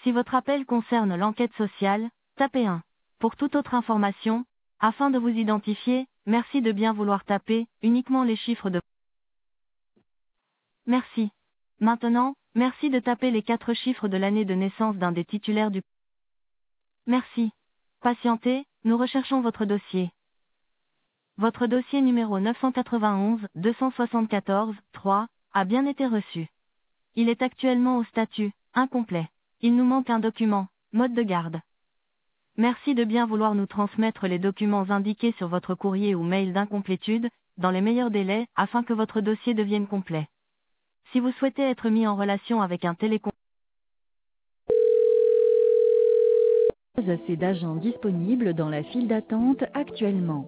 Si votre appel concerne l'enquête sociale, tapez 1. Pour toute autre information, afin de vous identifier, merci de bien vouloir taper uniquement les chiffres de... Merci. Maintenant, merci de taper les 4 chiffres de l'année de naissance d'un des titulaires du... Merci. Patientez, nous recherchons votre dossier. Votre dossier numéro 991-274-3 a bien été reçu. Il est actuellement au statut incomplet. Il nous manque un document, mode de garde. Merci de bien vouloir nous transmettre les documents indiqués sur votre courrier ou mail d'incomplétude, dans les meilleurs délais, afin que votre dossier devienne complet. Si vous souhaitez être mis en relation avec un télécom... Assez d'agents disponibles dans la file d'attente actuellement.